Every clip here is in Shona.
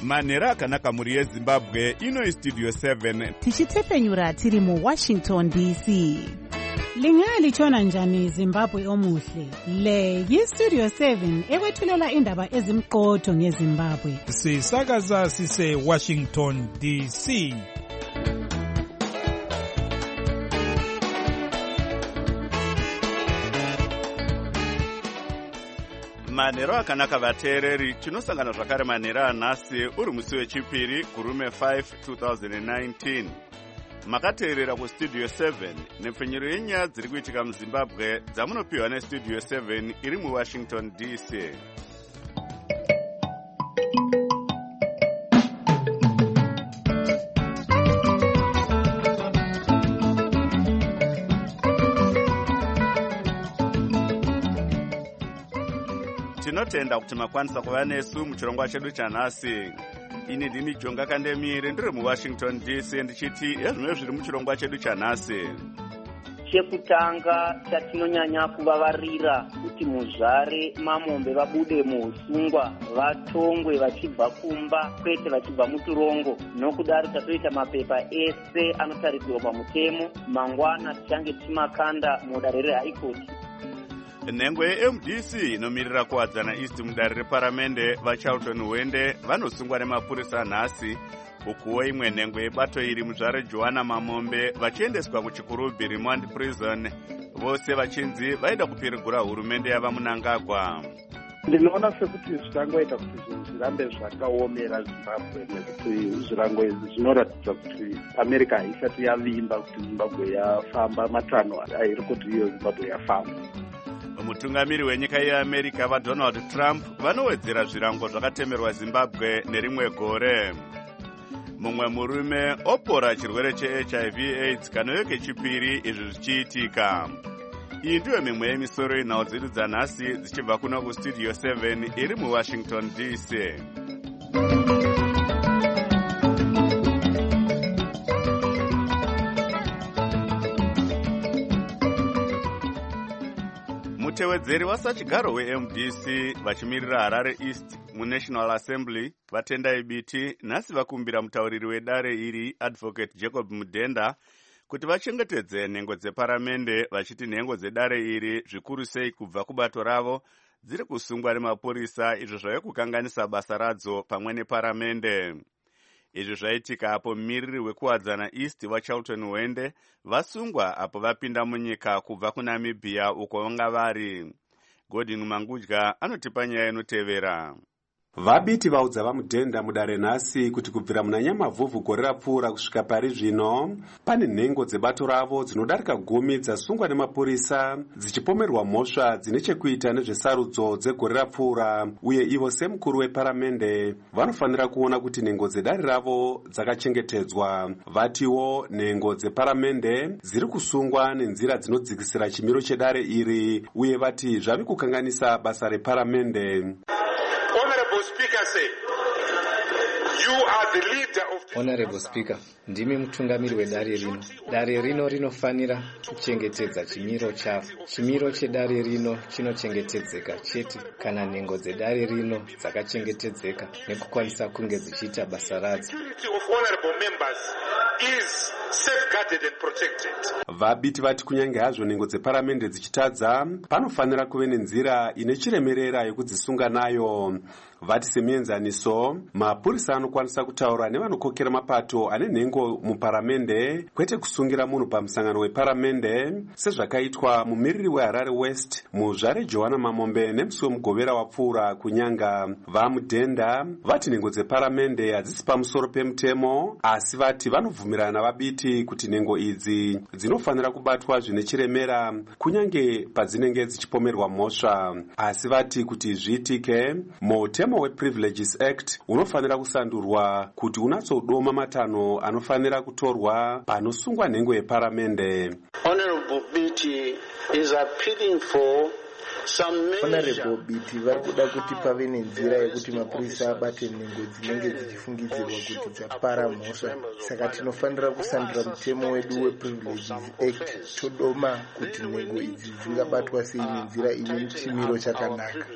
manhero akanaka mhuri yezimbabwe. Ino Studio 7 tichitepfenyura tiri muWashington DC. Lingalitshona njani Zimbabwe omuhle? Le yiStudio 7 ekwethulela indaba ezimqotho ngeZimbabwe. Sisakaza sise Washington DC. manhero akanaka vateereri. Tinosangana zvakare manhero anhasi uri musi wechipiri kurume 5 2019. Makateerera kuStudio 7 nepfenyero yenyaya dziri kuitika muZimbabwe dzamunopiwa neStudio 7 iri muWashington DC. Tinotenda kuti makwanisa kuva nesu muchirongwa chedu chanhasi. Ini ndini Jonga Kandemire ndiri muWashington DC ndichiti ezvimwe zviri muchirongwa chedu chanhasi. Chekutanga chatinonyanya kuvavarira kuti muzvare mamombe vabude muusungwa vatongwe vachibva kumba kwete vachibva muturongo. Nokudaro tatoita mapepa ese anotarisirwa pamutemo. Mangwana tichange tichimakanda mudare reHigh Court. Nhengo yeMDC inomirira kuwadzana East mudare reparamende vaCharlton Wende vanosungwa nemapurisa nhasi, ukuwo imwe nhengo yebato iri muzvare Joanna Mamombe vachiendeswa kuchikurubhi Remand Prison, vose vachinzi vaida kupirigura hurumende yava Mnangagwa. Ndinoona sekuti zvichangoita kuti zvinhu zvirambe zvakaomera Zimbabwe, nekuti zvirango izvi zvinoratidza kuti America haisati yavimba kuti Zimbabwe yafamba matanho airi kuti iyo Zimbabwe yafamba. Mutungamiri wenyika yeAmerica vaDonald Trump vanowedzera zvirango zvakatemerwa Zimbabwe nerimwe gore. Mumwe murume opora chirwere cheHIV/AIDS kanouye kechipiri izvi zvichiitika. Iyi ndiyo mimwe yemisoro yenhau dzedu dzanhasi dzichibva kuno kuStudio 7 iri muWashington DC. Mutevedzeri wasachigaro weMDC vachimirira Harare East muNational Assembly vatendai biti nhasi vakumbira mutauriri wedare iri Advocate Jacob Mudenda kuti vachengetedze nhengo dzeparamende, vachiti nhengo dzedare iri zvikuru sei kubva kubato ravo dziri kusungwa nemapurisa, izvo zvave kukanganisa basa radzo pamwe neparamende. Izvi zvaitika apo mumiriri wekuwadzana East vaCharlton Wende vasungwa apo vapinda munyika kubva kuNamibia uko vanga vari. Godin Mangudya anotipa nyaya inotevera. Vabiti vaudza vaMudhenda mudare nhasi kuti kubvira munanyamavhuvhu gore rapfuura kusvika pari zvino pane nhengo dzebato ravo dzinodarika 10 dzasungwa nemapurisa dzichipomerwa mhosva dzine chekuita nezvesarudzo dzegore rapfuura, uye ivo semukuru weparamende vanofanira kuona kuti nhengo dzedare ravo dzakachengetedzwa. Vatiwo nhengo dzeparamende dziri kusungwa nenzira dzinodzikisira chimiro chedare iri, uye vati zvave kukanganisa basa reparamende. Honorable Speaker, ndimi mutungamiri wedare rino. Dare rino rinofanira kuchengetedza chimiro chavo. Chimiro chedare rino chinochengetedzeka chete kana nhengo dzedare rino dzakachengetedzeka nekukwanisa kunge dzichiita basa radzo. Vabiti vati kunyange hazvo nhengo dzeparamende dzichitadza, panofanira kuve nenzira ine chiremerera yekudzisunga nayo. Vati semuenzaniso, mapurisa anokwanisa kutaura nevanokokera mapato ane nhengo muparamende, kwete kusungira munhu pamusangano weparamende sezvakaitwa mumiriri weHarare West muzvare Joanna Mamombe nemusi wemugovera wapfuura kunyanga. VaMudhenda vati nhengo dzeparamende hadzisi pamusoro pemutemo, asi vati vanovhumirana navabiti kuti nhengo idzi dzinofanira kubatwa zvine chiremera kunyange padzinenge dzichipomerwa mhosva. Asi vati kuti zviitike, mutemo wePrivileges Act unofanira kusandurwa kuti unatsodoma matanho anofanira kutorwa panosungwa nhengo yeparamende. Honorable Biti is appealing for Honorable Biti vari kuda kuti pave nenzira yekuti mapurisa abate nhengo dzinenge dzichifungidzirwa kuti dzapara mhosva. Saka tinofanira kusandura mutemo wedu wePrivileges Act todoma kuti nhengo idzi dzingabatwa sei nenzira ine chimiro chakanaka.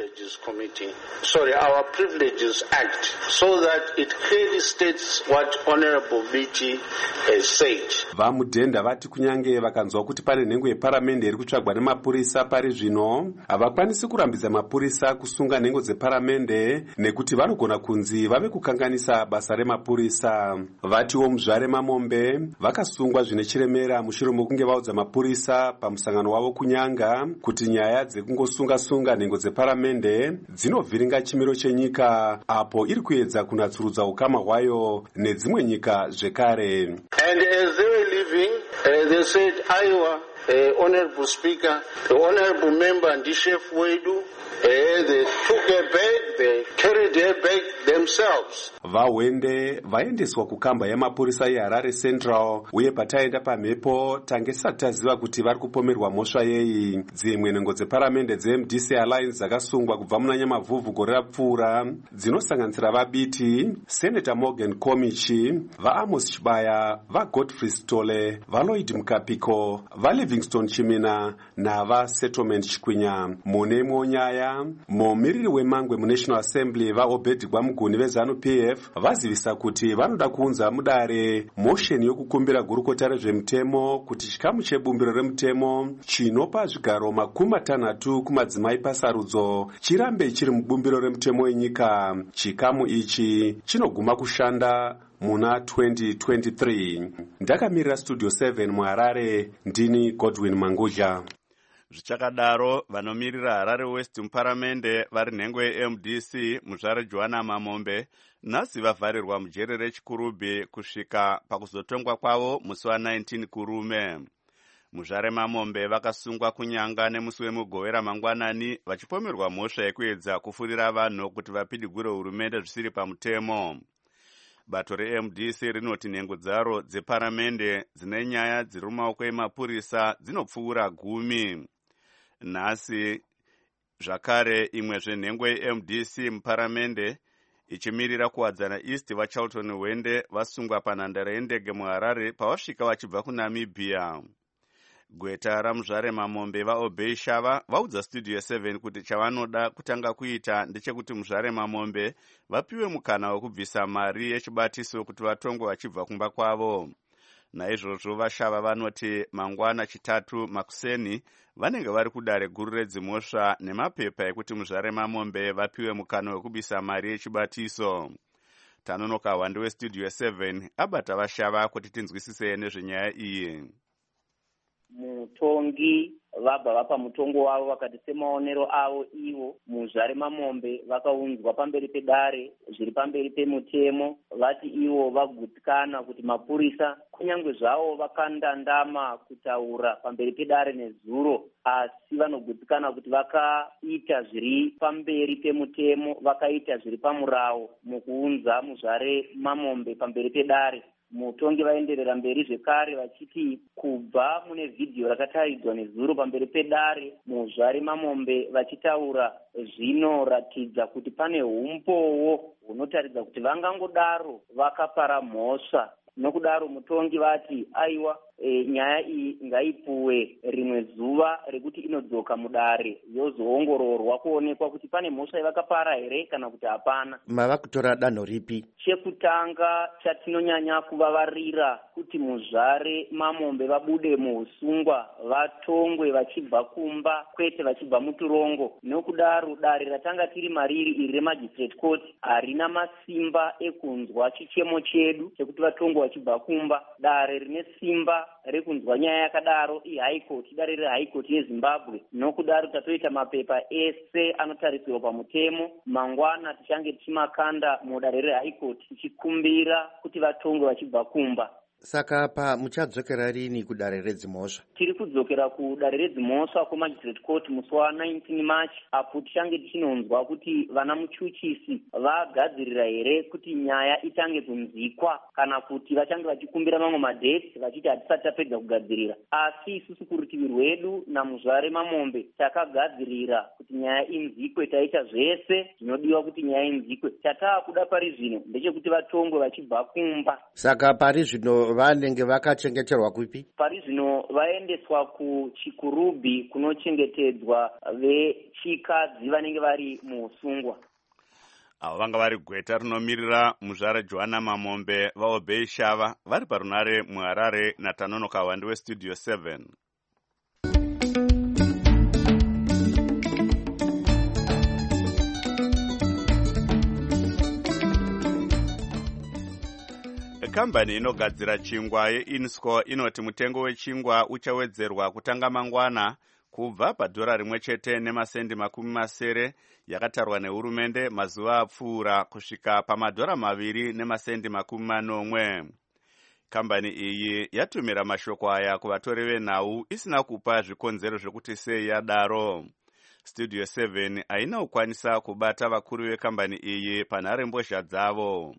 Our Privileges Act, so that it clearly states what Honorable Biti has said. Vamudhenda vati kunyange vakanzwa kuti pane nhengo yeparamende iri kutsvagwa nemapurisa pari zvino, havakwanisi kurambidza mapurisa kusunga nhengo dzeparamende nekuti vanogona kunzi vave kukanganisa basa remapurisa. Vatiwo muzvare Mamombe vakasungwa zvine chiremera mushure mokunge vaudza mapurisa pamusangano wavo kunyanga kuti nyaya dzekungosunga-sunga nhengo dzeparamende dzinovhiringa chimiro chenyika apo iri kuedza kunatsurudza ukama hwayo nedzimwe nyika zvekare. And as they were leaving, they said, Iowa, Honorable Speaker, the Honorable Member Ndishef Wedu, they took her bag, they carried her bag themselves. Vahwende vaendeswa kukamba yamapurisa yeHarare Central uye pataenda pamhepo tange tisati taziva kuti vari kupomerwa mhosva yei. Dzimwe nhengo dzeparamende dzeMDC Alliance dzakasungwa kubva muna Nyamavhuvhu gore rapfuura dzinosanganisira vaBiti, Senator Morgan Komichi, vaAmos Chibaya, vaGodfrey Stole, vaLloyd Mukapiko, vaLivingstone Chimina navaSettlement Chikwinya. Mune imwe nyaya, mumiriri weMangwe muNational Assembly vaObedgwa Muguni veZANU-PF vazivisa kuti vanoda kuunza mudare mosheni yokukumbira gurukota rezvemutemo kuti chikamu chebumbiro remutemo chinopa zvigaro 60 kumadzimai pasarudzo chirambe chiri mubumbiro remutemo wenyika. Chikamu ichi chinoguma kushanda muna 2023. Ndakamirira Studio 7 muHarare, ndini Godwin Mangudya. Zvichakadaro vanomirira Harare West muparamende vari nhengo yeMDC muzvare Joanna Mamombe nhasi vavharirwa mujere reChikurubi kusvika pakuzotongwa kwavo musi wa19 kurume. Muzvare Mamombe vakasungwa kunyanga nemusi wemugovera mangwanani vachipomerwa mhosva yekuedza kufurira vanhu kuti vapidigure hurumende zvisiri pamutemo. Bato reMDC rinoti nhengo dzaro dzeparamende dzine nyaya dziri mumaoko emapurisa dzinopfuura 10. Nhasi zvakare imwe zvenhengo yeMDC muparamende ichimirira kuwadzana East vaCharlton Hwende vasungwa panhandare yendege muHarare pavasvika vachibva kuNamibia. Gweta ramuzvare Mamombe vaObey Shava vaudza Studio 7 kuti chavanoda kutanga kuita ndechekuti muzvare Mamombe vapiwe mukana wekubvisa mari yechibatiso kuti vatongwe vachibva kumba kwavo. Naizvozvo vaShava vanoti mangwana chitatu makuseni vanenge vari kudare guru redzimhosva nemapepa ekuti muzvare Mamombe vapiwe mukana wekubvisa mari yechibatiso. Tanonoka hwande weStudio 7 abata vaShava kuti tinzwisise nezvenyaya iyi. Mutongi vabva vapa mutongo wavo vakati semaonero avo ivo muzvare Mamombe vakaunzwa pamberi pedare zviri pamberi pemutemo vati ivo vagutsikana kuti mapurisa kunyange zvavo vakandandama kutaura pamberi pedare nezuro asi vanogutsikana kuti vakaita zviri pamberi pemutemo vakaita zviri pamurawo mukuunza muzvare Mamombe pamberi pedare. Mutongi vaenderera mberi zvekare vachiti kubva mune vhidhiyo rakataridzwa nezuro pamberi pedare muzvare Mamombe vachitaura zvinoratidza kuti pane umpowo hunotaridza kuti vangangodaro vakapara mhosva. Nokudaro mutongi vati aiwa nyaya iyi ngaipuwe rimwe zuva rekuti inodzoka mudare yozoongororwa kuonekwa kuti pane mhosva yavakapara here kana kuti hapana. Mava kutora danho ripi? Chekutanga chatinonyanya kuvavarira kuti muzvare Mamombe vabude muusungwa vatongwe vachibva kumba kwete vachibva muturongo. Nokudaro dare ratanga tiri mariri iri remagistrate court harina masimba ekunzwa chichemo chedu chekuti vatongwe vachibva kumba. Dare rine simba rekunzwa nyaya yakadaro iHigh Court, dare reHigh Court yeZimbabwe. Nokudaro tatoita mapepa ese anotarisirwa pamutemo. Mangwana tichange tichimakanda mudare reHigh Court tichikumbira kuti vatongwe vachibva kumba. Saka pa muchadzokera rini kudare redzimhosva? Tiri kudzokera kudare redzimhosva kuMagistrate Court musi wa19 March, apo tichange tichinonzwa kuti vana muchuchisi vagadzirira here kuti nyaya itange kunzikwa kana kuti vachange vachikumbira mamwe madheti vachiti hatisati tapedza kugadzirira. Asi isusu kurutivi rwedu naMuzvare Mamombe takagadzirira kuti nyaya inzikwe. Taita zvese zvinodiwa kuti nyaya inzikwe. Chataakuda pari zvino ndechekuti vatongwe vachibva kumba. Saka pari zvino vanenge vakachengeterwa kupi? Pari zvino vaendeswa kuChikurubhi kunochengetedzwa vechikadzi vanenge vari muusungwa. Avo vanga vari gweta rinomirira Muzvare Joana Mamombe vaObei Shava vari parunare muHarare naTanonoka Wandi weStudio 7. Kambani inogadzira chingwa yeInsco inoti mutengo wechingwa uchawedzerwa kutanga mangwana kubva $1.70 yakatarwa nehurumende mazuva apfuura kusvika $2.40. Kambani iyi yatumira mashoko aya kuvatori venhau isina kupa zvikonzero zvekuti sei yadaro. Studio 7 haina kukwanisa kubata vakuru vekambani iyi panharembozha dzavo.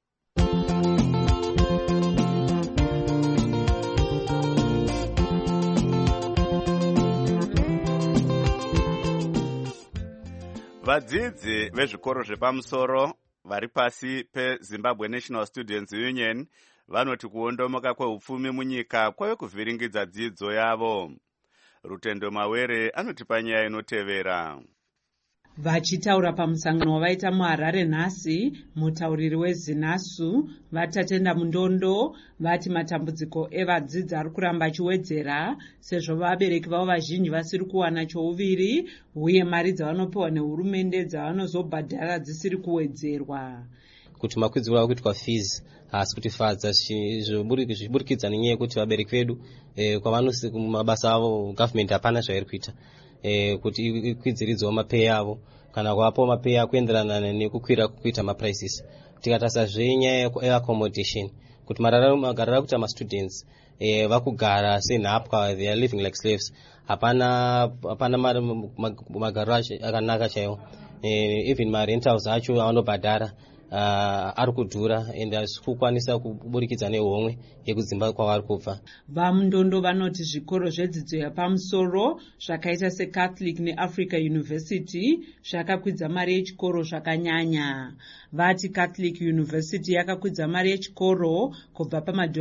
Vadzidzi vezvikoro zvepamusoro vari pasi peZimbabwe National Students Union vanoti kuondomoka kwehupfumi munyika kwave kuvhiringidza dzidzo yavo. Rutendo Mawere anotipa nyaya inotevera. Vachitaura pamusangano wavaita muHarare nhasi, mutauriri weZinasu vatatenda Mundondo vati matambudziko evadzidzi ari kuramba achiwedzera sezvo vabereki vavo vazhinji vasiri kuwana chouviri uye mari dzavanopiwa nehurumende dzavanozobhadhara dzisiri kuwedzerwa. Kuti makwidziro avo kuitwa fees hasi kutifadza zviburikidza nenyaya yekuti vabereki vedu kwavanosi kumabasa avo government hapana zvairi kuita kuti ikwidziridzewo mapei avo kana kuvapawo mapei akuenderana nekukwira kuita maprices. Tikatarisa zvenyaya yeaccommodation kuti magariro akuita mastudents vakugara senhapwa, they are living like slaves, hapana magariro akanaka chaiwo. Even marentals acho avanobhadhara ari kudhura ende asi kukwanisa kuburikidza nehomwe yekudzimba kwavari kubva. VaMundondo vanoti zvikoro zvedzidzo yapamusoro zvakaita seCatholic neAfrica University zvakakwidza mari yechikoro zvakanyanya. Vati Catholic University yakakwidza mari yechikoro kubva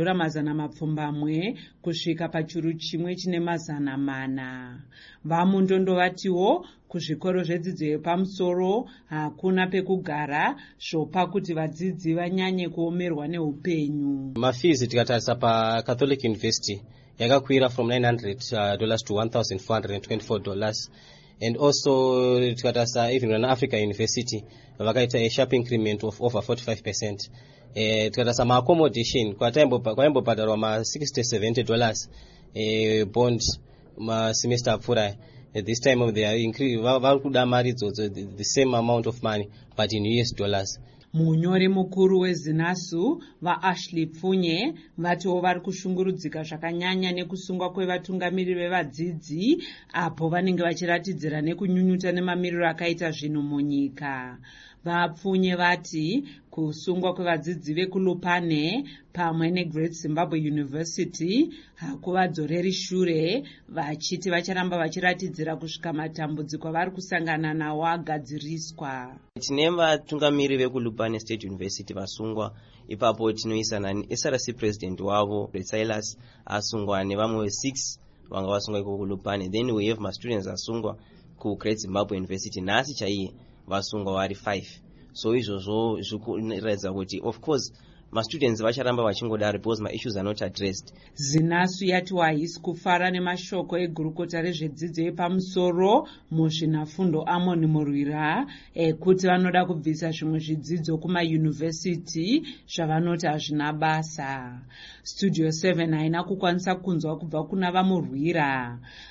$100 kusvika pachuru chimwe chine $100. VaMundondo vatiwo kuzvikoro zvedzidzo yepamusoro hakuna pekugara zvopa kuti vadzidzi vanyanye kuomerwa neupenyu. Mafizi tikatarisa paCatholic University yakakwira from $900 to $1,424. And also tikatarisa even naAfrica University vakaita a sharp increment of over 45%. Tikatarisa maaccommodation kwaimbobhadharwa $60-70 bond masemester apfuura. At this time of their increase, vakuda mari idzodzo the same amount of money but in $. Munyori mukuru weZinasu vaAshley Pfunye vatiwo vari kushungurudzika zvakanyanya nekusungwa kwevatungamiriri vevadzidzi apo vanenge vachiratidzira nekunyunyuta nemamiriro akaita zvinhu munyika. VaPfunye vati kusungwa kwevadzidzi vekuLupane pamwe neGreat Zimbabwe University hakuvadzoreri shure, vachiti vacharamba vachiratidzira kusvika matambudziko avari kusangana nawo agadziriswa. Tine vatungamiriri vekuLupane State University vasungwa, ipapo tinoisa SRC president wavo Silas asungwa nevamwe 6 vanga vasungwa iko kuLupane. Then we have students asungwa kuGreat Zimbabwe University nhasi chaiye vasungwa vari 5. So izvozvo zvikuratidza kuti of course students vacharamba vachingodaro because my issues are not addressed. Zinasu yati haisi kufara nemashoko egurukota rezvedzidzo yepamusoro muzvinafundo Amon Murwira kuti vanoda kubvisa zvimwe zvidzidzo kumayunivhesiti zvavanoti hazvina basa. Studio 7 haina kukwanisa kunzwa kubva kuna vaMurwira.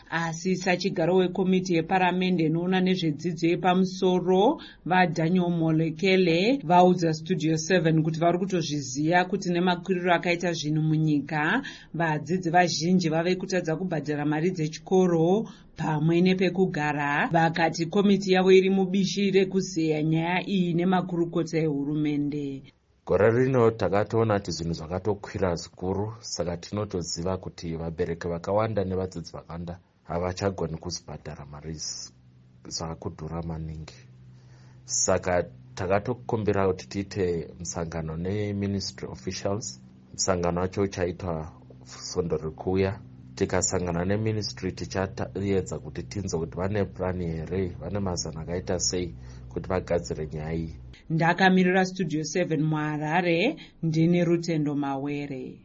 asi sachigaro wekomiti yeparamende inoona nezvedzidzo yepamusoro vaDaniel Molekele vaudza Studio 7 kuti vari kutozviziva kuti nemakwiriro akaita zvinhu munyika vadzidzi vazhinji vave kutadza kubhadhara mari dzechikoro pamwe nepekugara. Vakati komiti yavo iri mubishi rekuzeya nyaya iyi nemakurukota ehurumende. Gore rino takatoona kuti zvinhu zvakatokwira zvikuru, saka tinotoziva kuti vabereki vakawanda nevadzidzi vakawanda havachagoni kuzibhadhara mari zvakudhura maningi. Saka takatokumbira kuti tiite musangano neministry officials. Musangano wacho uchaitwa Svondo riri kuuya. Tikasangana neministry tichaedza kuti tinzwe kuti vane plani here, vane mazano akaita sei kuti vagadzire nyaya iyi. Ndakamirira Studio 7 muHarare, ndine Rutendo Mawere.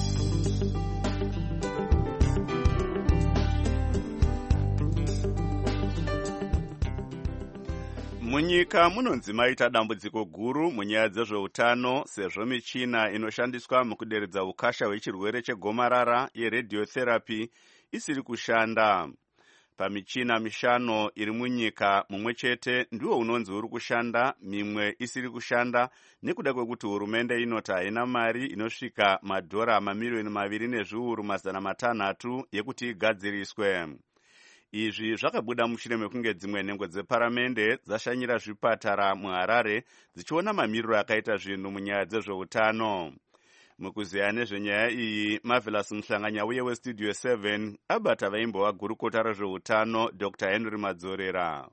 Munyika munonzi maita dambudziko guru munyaya dzezveutano sezvo michina inoshandiswa mukuderedza ukasha hwechirwere chegomarara yeradiotherapy isiri kushanda. Pamichina mishanu iri munyika mumwe chete ndiwo unonzi uri kushanda, mimwe isiri kushanda nekuda kwekuti hurumende inoti haina mari inosvika madhora mamiliyoni 2,500 yekuti igadziriswe. Izvi zvakabuda mushure mekunge dzimwe nhengo dzeparamende dzashanyira zvipatara muHarare dzichiona mamiriro akaita zvinhu munyaya dzezveutano. Mukuzeya nezvenyaya iyi, Marvelous Muhlanganya uye weStudio 7 abata vaimbova gurukota rezveutano Dr. Henry Madzorera.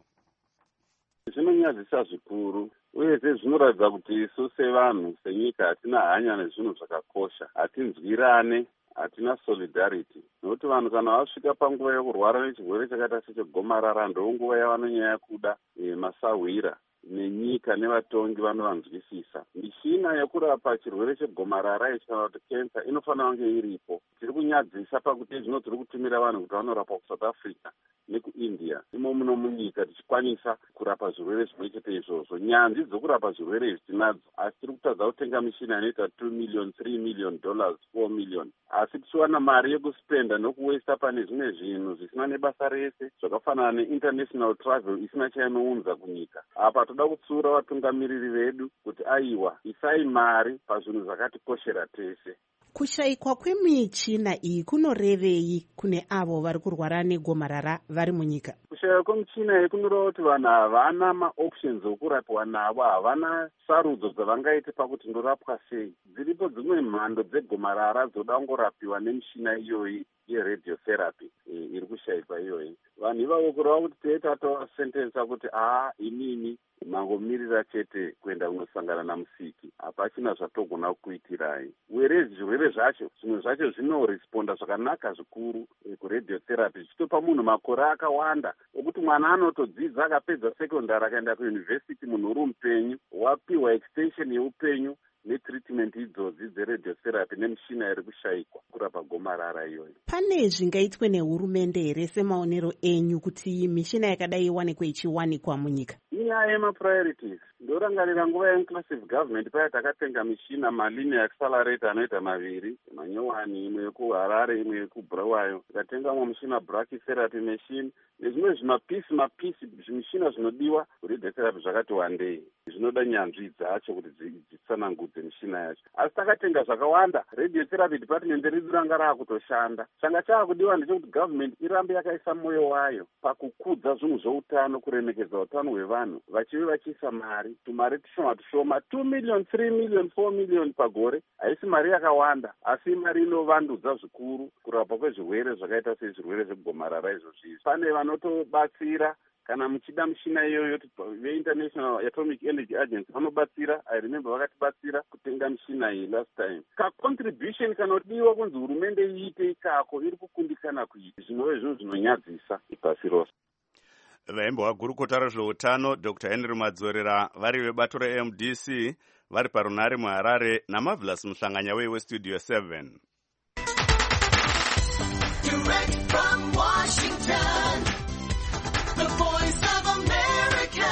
Zvinonyadzisa zvikuru uyezve zvinoratidza kuti isu sevanhu senyika hatina hanya nezvinhu zvakakosha, hatinzwirane, hatina solidarity. Nokuti vanhu kana vasvika panguva yekurwara nechirwere chakaita sechegomarara ndonguva yavanonyanya kuda masahwira nenyika nevatongi vanovanzwisisa. Michina yekurapa chirwere chegomarara ichikana kuti kensa inofanira kunge iripo. Tiri kunyadzisa pakuti zvino tiri kutumira vanhu kuti vanorapa kuSouth Africa nekuIndia. Imo muno munyika tichikwanisa kurapa zvirwere zvimwe chete izvozvo. Nyanzvi dzokurapa zvirwere izvi tinadzo, asi tiri kutadza kutenga michina inoita $2 million, $3 million, $4 million. Asi tichiwana mari yekuspenda nokuwesta pane zvimwe zvinhu zvisina nebasa rese zvakafanana neinternational travel isina chainounza kunyika. Apa toda kutsura vatungamiriri vedu kuti aiwa, isai mari pazvinhu zvakatikoshera tese. Kushayikwa kwemichina iyi kunorevei kune avo vari kurwara negomarara vari munyika? Kushayikwa kwemichina iyi kunoreva kuti vanhu havana maoptions okurapiwa navo, havana sarudzo dzavangaite pakuti ndorapwa sei. Dziripo dzimwe mhando dzegomarara dzoda kungorapiwa nemichina iyoyi yeradiotherapy iri kushayikwa iyoyi. Vanhu ivavo kureva kuti teita tovasentensa kuti inini mangomirira chete kuenda kunosangana namusiki, hapachina zvatogona kuitirai. Whereas zvirwere zvacho zvimwe zvacho zvinoresponda zvakanaka zvikuru kuradiotherapy, zvichitopa munhu makore akawanda okuti mwana anotodzidza akapedza sekondari akaenda kuuniversity, munhu uri mupenyu, wapiwa extension yeupenyu netreatment idzodzi dzeradiotherapy nemichina iri kushayikwa kurapa gomarara iyoyi. Pane zvingaitwe nehurumende here semaonero enyu kuti michina yakadai iwanikwe ichiwanikwa munyika? Inyaya yemapriorities. Ndorangarira nguva yeinclusive government paya takatenga michina malinear accelerator anoita 2, manyowani, imwe yekuHarare, imwe yekubulawayo. Tikatenga mwa michina brachytherapy machine nezvimwe zvimapisi zvimichina zvinodiwa kuradiotherapy zvakati wandei. Zvinoda nyanzvi dzacho kuti dzitsanangudze michina yacho. Asi takatenga zvakawanda, radiotherapy department ridu ranga raakutoshanda. Changa chaakudiwa ndechekuti government irambe yakaisa moyo wayo pakukudza zvinhu zvoutano, kuremekedza utano hwevanhu, vachive vachiisa mari, tumari tushoma, $2 million, $3 million, $4 million pagore. Haisi mari yakawanda, asi mari inovandudza zvikuru kurapa kwezvirwere zvakaita sezvirwere zvegomarara izvozvi. Pane vanotobatsira kana muchida michina iyoyo veInternational Atomic Energy Agency vanobatsira. I remember vakatibatsira kutenga michina iyi last time. Contribution kanodiwa kunzi hurumende iite ikako iri kukundikana kuita. Zvinove zvinhu zvinonyadzisa pasi rose. Vaimbova gurukota rezveutano Dr. Henry Madzorera vari vebato reMDC vari parunare muHarare naMarvelous Muhlanganya weStudio 7. Direct from Washington, the voice of America,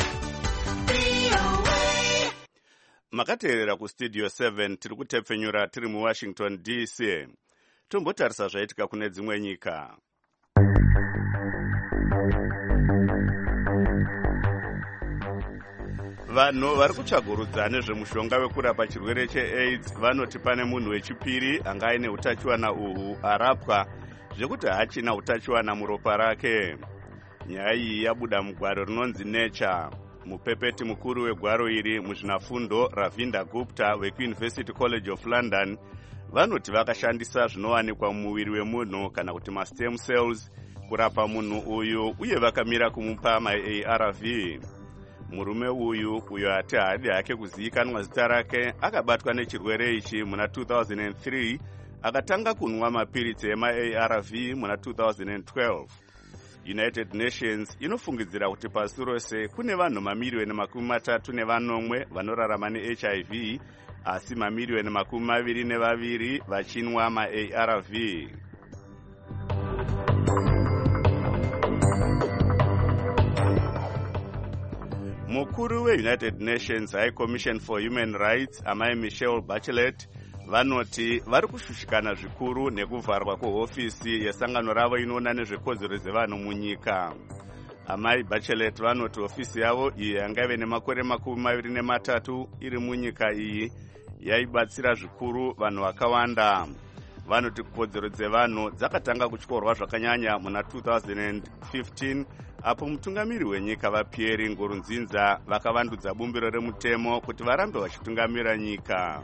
VOA. Makateerera kuStudio 7 tiri kutepfenyura tiri muWashington DC. Tombotarisa zvaitika kune dzimwe nyika. vanhu vari kutsvagurudza nezvemushonga wekurapa chirwere cheaids vanoti pane munhu wechipiri anga aine utachiwana uhu arapwa zvekuti hachina utachiwana muropa rake. Nyaya iyi yabuda mugwaro rinonzi Nature. Mupepeti mukuru wegwaro iri muzvinafundo Ravinda Gupta wekuUniversity College of London vanoti vakashandisa zvinowanikwa mumuviri wemunhu kana kuti mastem cells kurapa munhu uyu uye vakamira kumupa maARV. Murume uyu ati haadi hake kuzivikanwa zita rake akabatwa nechirwere ichi muna 2003 akatanga kunwa mapiritsi emaARV muna 2012. United Nations inofungidzira kuti pasi rose kune vanhu mamiliyoni 34 vanorarama neHIV asi mamiliyoni 22 vachinwa maARV. Mukuru weUnited Nations High Commission for Human Rights amai Michelle Bachelet vanoti vari kushushikana zvikuru nekuvharwa kwehofisi yesangano ravo inoona nezvekodzero dzevanhu munyika. Amai Bachelet vanoti hofisi yavo iyi yanga ive nemakore 23 iri munyika iyi yaibatsira zvikuru vanhu vakawanda. Vanoti kodzero dzevanhu dzakatanga kutyorwa zvakanyanya muna 2015 apo mutungamiri wenyika vaPierre Nkurunziza vakavandudza bumbiro remutemo kuti varambe vachitungamira nyika.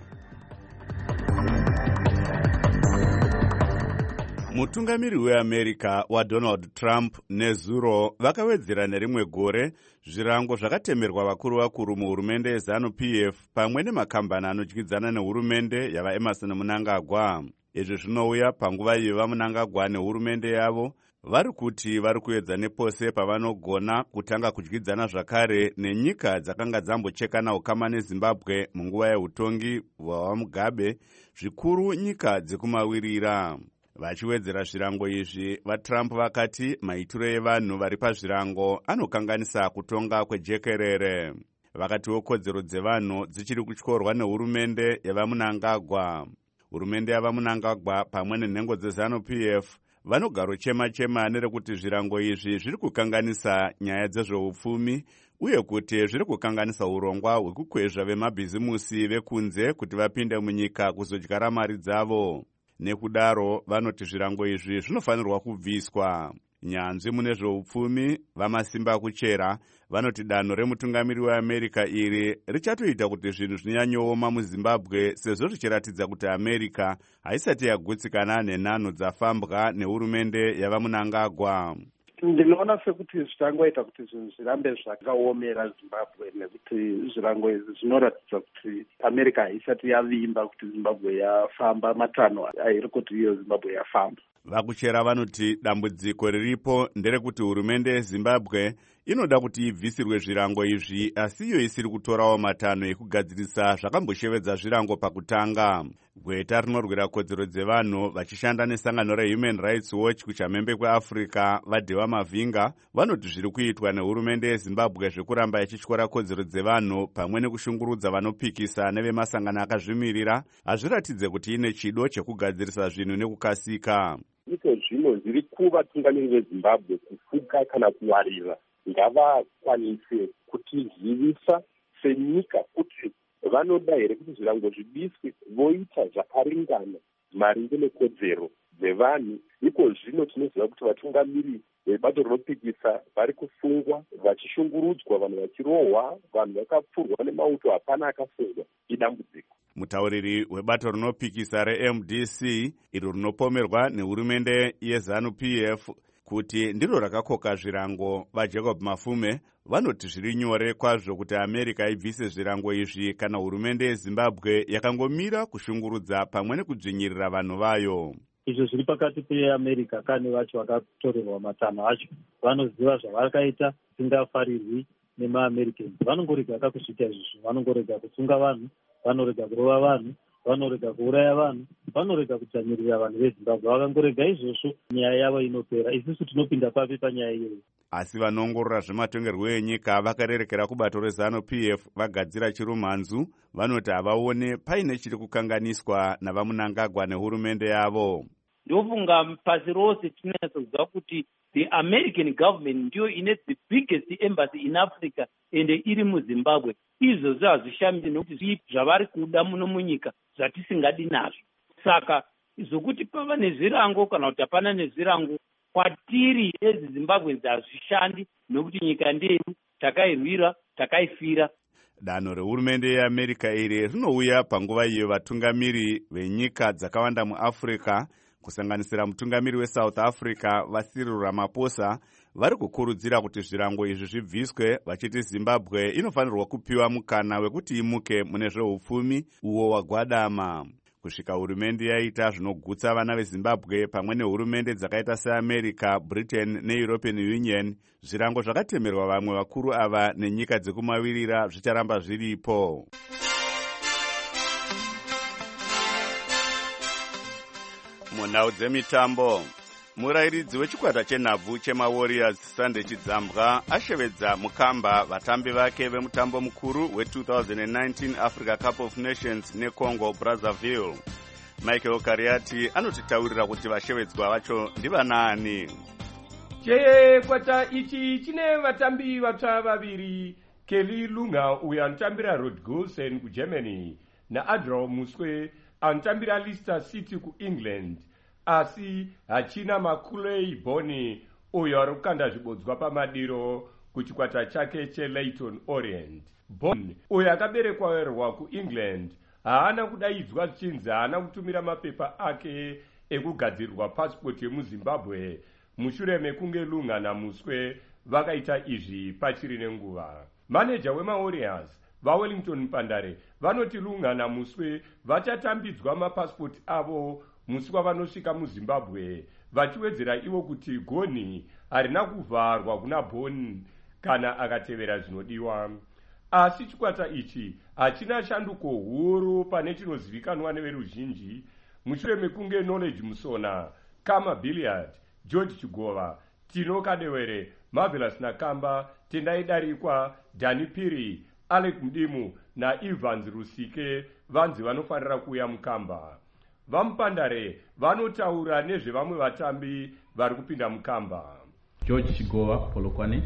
Mutungamiri weAmerica waDonald Trump nezuro vakawedzera nerimwe gore zvirango zvakatemerwa vakuru muhurumende yeZANU-PF pamwe nemakambani anodyidzana nehurumende yavaEmerson Mnangagwa. Izvi zvinouya panguva yevaMnangagwa nehurumende yavo vari kuti vari kuedza nepose pavanogona kutanga kudyidzana zvakare nenyika dzakanga dzambochekana ukama neZimbabwe munguva yeutongi hwaMugabe, zvikuru nyika dzekumawirira. Vachiwedzera zvirango izvi, vaTrump vakati maitiro evanhu vari pazvirango anokanganisa kutonga kwejekerere. Vakatiwo kodzero dzevanhu dzichiri kutyorwa nehurumende yavaMnangagwa. Hurumende yavaMnangagwa pamwe nenhengo dzeZANU-PF vanogaro chema nerekuti zvirango izvi zviri kukanganisa nyaya dzezveupfumi uye kuti zviri kukanganisa urongwa hwekukwezva vemabhizimusi vekunze kuti vapinde munyika kuzodyara mari dzavo. Nekudaro vanoti zvirango izvi zvinofanirwa kubviswa. Nyanzvi mune zveupfumi vamasimba kuchera vanoti danho remutungamiri weAmerica iri richatoita kuti zvinhu zvinyanyooma muZimbabwe sezvo zvichiratidza kuti America haisati yagutsikana nenhano dzafambwa nehurumende yavaMnangagwa. Ndinoona sekuti zvichangoita kuti zvinhu zvirambe zvakaomera Zimbabwe nekuti zvirango izvi zvinoratidza kuti America haisati yavimba kuti Zimbabwe yafamba matanho airi kuti iyo Zimbabwe yafamba. Vakuchera vanoti dambudziko riripo nderekuti hurumende yeZimbabwe inoda kuti ibvisirwe zvirango izvi asi iyo isiri kutorawo matanho ekugadzirisa zvakamboshevedza zvirango pakutanga. Gweta rinorwira kodzero dzevanhu vachishanda nesangano reHuman Rights Watch kuchamhembe kweAfrica vaDhewa Mavhinga vanoti zviri kuitwa nehurumende yeZimbabwe zvekuramba ichityora kodzero dzevanhu pamwe nekushungurudza vanopikisa nevemasangano akazvimirira hazviratidze kuti ine chido chekugadzirisa zvinhu nekukasika. Iko zvino zviri kuvatungamiri veZimbabwe kufuka kana kuwarira ngavakwanise kutizivisa senyika kuti vanoda here kuti zvirango zvidiswe voita zvakaringana maringe nekodzero dzevanhu. Iko zvino tinoziva kuti vatungamiri vebato rinopikisa vari kusungwa vachishungurudzwa, vanhu vachirohwa, vanhu vakapfurwa nemauto hapana akasungwa. Idambudziko. Mutauriri webato rinopikisa reMDC iro rinopomerwa nehurumende yeZANU-PF kuti ndiro rakakoka zvirango vaJacob Mafume vanoti zviri nyore kwazvo kuti America ibvise zvirango izvi kana hurumende yeZimbabwe yakangomira kushungurudza pamwe nekudzvinyirira vanhu vayo. Izvo zviri pakati peAmerica kane vacho vakatorerwa matanho acho vanoziva zvavakaita singafarirwi nemaAmericans. Vanongorega kuzviita izvozvo, vanongorega kusunga vanhu, vanorega kurova vanhu, vanorega kuuraya vanhu, vanorega kudzvinyirira vanhu veZimbabwe. Vakangorega izvozvo nyaya yavo inopera. Isusu tinopinda papi panyaya iyoyi? Asi vanoongorora zvematongerwo enyika vakarerekera kubato reZANU-PF vagadzira chirumhanzu vanoti havaone paine chiri kukanganiswa navaMnangagwa nehurumende yavo. ndofunga pasi rose tinatsoziva kuti the American government ndiyo ine the biggest embassy in Africa ende iri muZimbabwe. Izvo hazvishamiri nokuti zvavari kuda muno munyika zvatisingadi nazvo. Saka zvokuti pava nezvirango kana kuti hapana nezvirango kwatiri ezimbabweans hazvishandi nokuti nyika ndedu takairwira takaifira. Danho rehurumende yeAmerica iri rinouya panguva iyo vatungamiri venyika dzakawanda muAfrica kusanganisira mutungamiri weSouth Africa vaCyril Ramaphosa vari kukurudzira kuti zvirango izvi zvibviswe, vachiti Zimbabwe inofanirwa kupiwa mukana wekuti imuke mune zveupfumi uwo wagwadama. Kusvika hurumende yaita zvinogutsa vana veZimbabwe pamwe nehurumende dzakaita seAmerica, Britain neEuropean Union, zvirango zvakatemerwa vamwe vakuru ava nenyika dzekumavirira zvicharamba zviripo. Munhau dzemitambo, murayiridzi wechikwata chenhabvu chemaWarriors Sunday Chidzambwa ashevedza mukamba vatambi vake vemutambo mukuru we2019 Africa Cup of Nations neCongo Brazzaville. Michael Kariati anotitaurira kuti vashevedzwa vacho ndivanani. Chikwata ichi chine vatambi vatsva vaviri, Kelly Lunga uyo anotambira Rodgulsen kuGermany naAdriel Muswe anotambira Leicester City kuEngland, asi hachina Maculey Boni uyo ari kukanda zvibodzwa pamadiro kuchikwata chake cheLeyton Orient. Boni uyo akaberekwa kuEngland haana kudaidzwa zvichinzi haana kutumira mapepa ake ekugadzirirwa pasipoti yemuZimbabwe mushure mekunge Lunga naMuswe vakaita izvi pachiri nenguva. Maneja wemaWarriors vaWellington Mpandare vanoti Lunga naMuswe vachatambidzwa mapasipoti avo musi wavanosvika muZimbabwe, vachiwedzera ivo kuti goni harina kuvharwa kuna Boni kana akatevera zvinodiwa. Asi chikwata ichi hachina shanduko huru pane chinozivikanwa neveruzhinji mushure mekunge Knowledge Musona, Kama Billiard, George Chigova, Tino Kadewere, Marvelous Nakamba, Tendai Darikwa, Dani Piri, Alec Mdimu na Evans Rusike vanzi vanofanira kuuya mukamba. Vampandare vanotaura nezvevamwe vatambi vari kupinda mukamba. George Chigova Polokwane,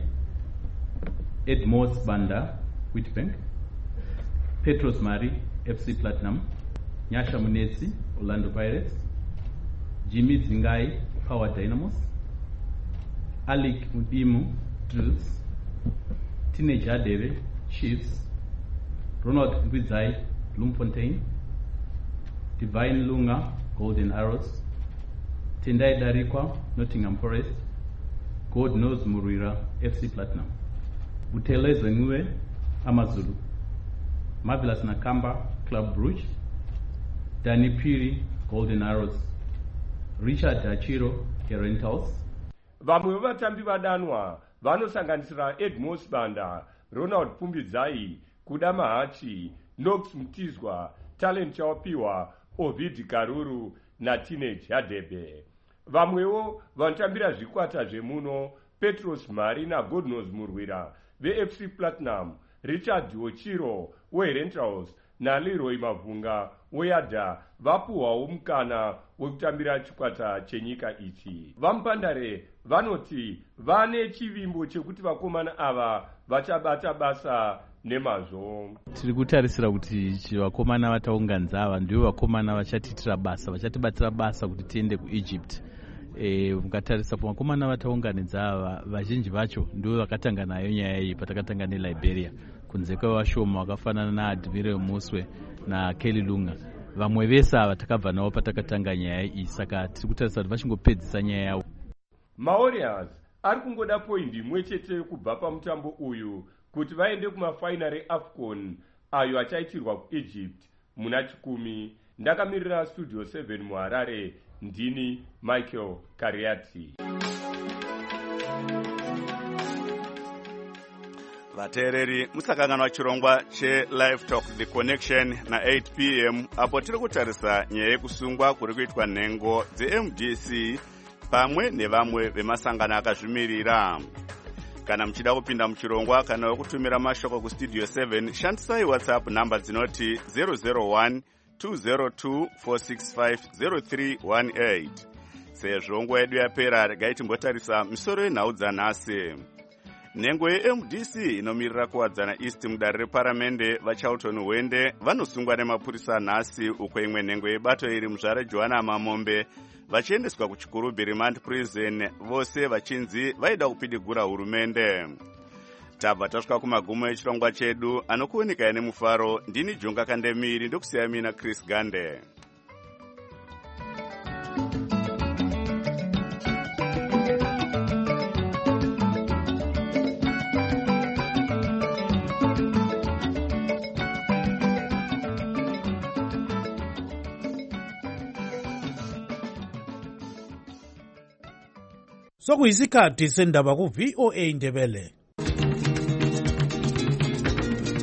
Edmos Banda Witbank, Petros Mari FC Platinum, Nyasha Munetsi Orlando Pirates, Jimmy Zingai Power Dynamos, Alec Mudimu Drills, Teenage Adere Chiefs, Ronald Ngwizai Bloemfontein, Divine Lunga Golden Arrows, Tendai Darikwa Nottingham Forest, God Knows Murira FC Platinum, Butelezwe Ngwe Amazulu, Marvelous Nakamba Club Brugge, Dani Piri Golden Arrows, Richard Dachiro Rentals. Vamwe vatambi vadanwa vanosanganisira Edmos Banda, Ronald Pumbidzai, Kuda Mahachi, Nox Mtizwa, Talent Chawapiwa, Ovid Karuru na Teenage Hadebe. Vamwewo vanotambira zvikwata zvemuno Petros Mari na Godnos Murwira veFC Platinum, Richard Ochiro weRentals na Leroy Mavunga weYada vapuhwawo mukana wekutambira chikwata chenyika ichi. Vampandare vanoti vane chivimbo chekuti vakomana ava vachabata basa nemazvo. Tiri kutarisira kuti vakomana vataunganidza ava ndivo vakomana vachatiitira basa, vachatibatira basa kuti tiende kuEgypt. Mukatarisa pavakomana vataunganidza ava vazhinji vacho ndivo vakatanga nayo nyaya iyi patakatanga neLiberia, kunze kwevashoma vakafanana naAdmiral Muswe na Kelly Lunga. Vamwe vese ava takabva navo patakatanga nyaya iyi, saka tiri kutarisa kuti vachingopedzisa nyaya yavo. MaWarriors ari kungoda poindi imwe chete kubva pamutambo uyu kuti vaende kumafainari eAFCON ayo achaitirwa kuEgypt muna 10. Ndakamirira Studio 7 muHarare, ndini Michael Kariati. Vateereri, musakanganwa chirongwa cheLive Talk The Connection na 8 p.m. apo tiri kutarisa nyaya yekusungwa kuri kuitwa nhengo dzeMDC pamwe nevamwe vemasangano akazvimirira. Kana muchida kupinda muchirongwa kana wekutumira mashoko kuStudio 7, shandisai WhatsApp namba dzinoti 001 202 465 0318. sezvo nguva yedu yapera. Regai timbotarisa misoro yenhau dzanhasi. Nhengo yeMDC inomirira kuwadzana East mudare reparamende vaCharlton Hwende vanosungwa nemapurisa nhasi, uko imwe nhengo yebato iri muzvare Johanna Mamombe vachiendeswa kuchikuru Remand Prison, vose vachinzi vaida kupidigura hurumende. Tabva tasvika kumagumo echirongwa chedu. Anokuoneka nemufaro, ndini Jonga Kandemiri, ndokusiya mina Chris Gande. Sokuyisikhathi sendaba ku VOA Ndebele.